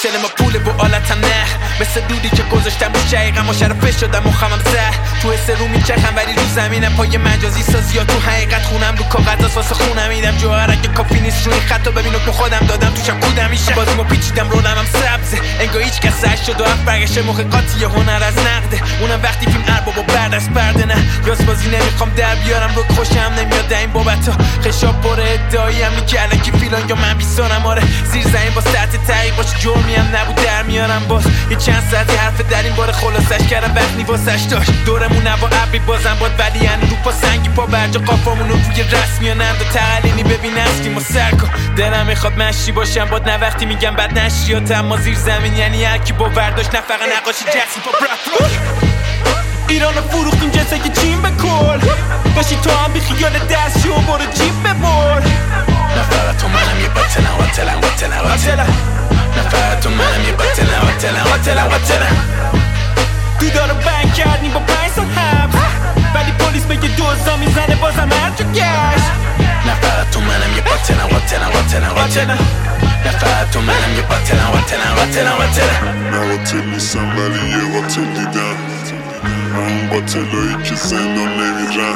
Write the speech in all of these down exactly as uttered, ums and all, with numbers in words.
قاتل ما پول و آلتم نه مثل دودی که گذاشتم رو شقیقم و شرفش شدم و خمم زه تو حس رو میچخم ولی رو زمینم پای مجازی سازی ها تو حقیقت خونم رو کاغذ از واسه خونم میدم جوهر اگه کافی نیست روی خط و ببین که خودم دادم توشم کودم میشه بازیمو پیچیدم رولم هم سبزه انگار هیچ کس سرش شد و هفت برگشه موقع قاطی هنر از نقده اونم وقتی فیلم ارباب و برد از پرده نه یاس بازی نمیخوام در بیارم رو خوشم نمیاد در این بابت ها خشاب پر ادعایی هم که الکی فیلان یا من بیسانم آره زیر زمین با سطح تحقیق باش جرمی هم نبود در میارم باز یه چند ساعتی حرف در این بار خلاصش کردم وقتی واسش داشت دورمون نوا ابری بازم باد ولی یعنی رو پا سنگی پا برجا قافامون رو روی رسمیانند و تقلینی ببین اسکیم و سرکا دلم میخواد مشی باشم باد نه وقتی میگم بد نشیات اما زیر زمین یعنی هرکی با برداشت نه فقط نقاشی جسی پا برف ایران رو فروختیم جسه که چین به کل باشی تو هم بی خیال دستی و برو جیب ببر نه فقط تو منم یه باتلم قاتلم قاتلم قاتلم نه فقط تو منم یه باتلم قاتلم قاتلم قاتلم دودارو بند کردیم با پنج سال حبس ولی پلیس بگه دوزا میزنه بازم هر جا گشت نه فقط تو منم یه باتلم قاتلم قاتلم قاتلم نه فقط تو منم یه باتلم قاتلم قاتلم قاتلم نه قاتل نیستم ولی یه قاتل دیدم اون قاتلایی که زندان نمیرن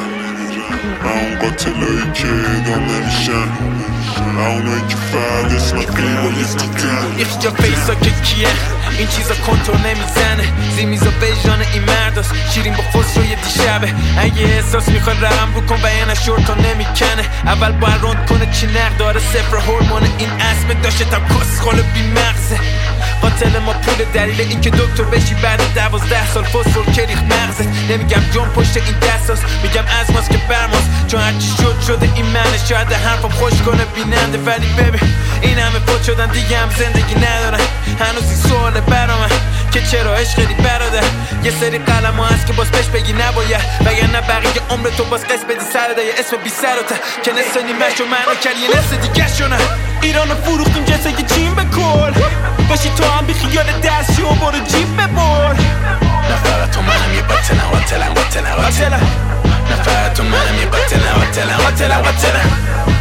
اون قاتلایی که اعدام نمیشن اونایی که فرد اسم قیبالیز دیدن یکی جا فیسا که کیه این چیزا کنترل نمیزنه زیمیزا بیجان این مرداست شیرین با خسروی دیشبه اگه احساس میخواد رقم بکن و یه نشورتا نمیکنه اول باید روند کنه چی نق داره صفر هورمون این اسم داشته تم کس خاله بی مغزه قاتل ما پول دلیل این که دکتر بشی بعد دوازده سال فسفور کریخ مغزت نمیگم جون پشت این دستاست میگم از ماست که برماست چون هرچی شد شده این منه شاید حرفم خوش کنه بیننده ولی ببین این همه فوت شدن دیگه هم زندگی ندارن هنوز این سواله برامن که چرا عشقی برادر یه سری قلم ها هست که باز پیش بگی نباید وگرنه بقیه عمر تو باز قسم بدی سرده یه اسم بی سر و ته که نصف نیمش رو معنا کردی یه نصف دیگه شونه ایران رو فروختیم جسه که چین به کل باشی تو هم بی خیال دستی و برو جیب ببر نه فقط تو منم یه باتلم قاتلم قاتلم قاتلم نه فقط تو منم یه باتلم قاتلم قاتلم قاتلم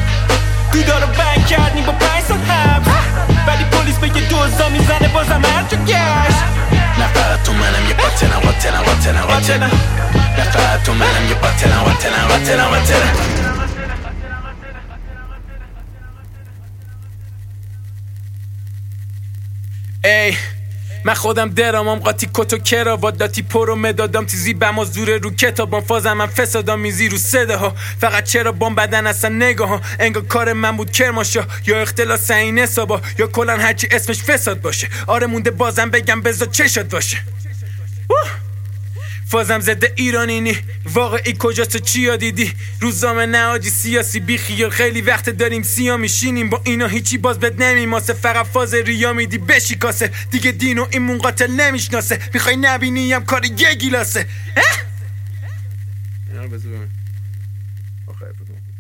دودارو بند کردیم با پنج سال حبس ولی پلیس بگه دوزا میزنه بازم هر جا گشت نه فقط تو منم یه باتلم قاتلم قاتلم قاتلم نه فقط تو منم یه باتلم قاتلم قاتلم قاتلم ای من خودم درامم قاطی کتو کراوات داتی پرو مدادم تیزی بم از دوره رو کتابم فازم من فسادم میزی رو صده ها فقط چرا بام بدن اصلا نگاه ها انگار کار من بود کرماشا یا اختلاس این حسابا یا کلن هرچی اسمش فساد باشه آره مونده بازم بگم بذار چشات باشه فازم زده ایرانی نی واقعی کجاست و چیا دیدی روزنامه نهادی سیاسی بی خیال خیلی وقت داریم سیا میشینیم با اینا هیچی باز بد نمیماسه فقط فاز ریا میدی بشی کاسه دیگه دین و ایمون قاتل نمیشناسه میخوای نبینی هم کار یه گیلاسه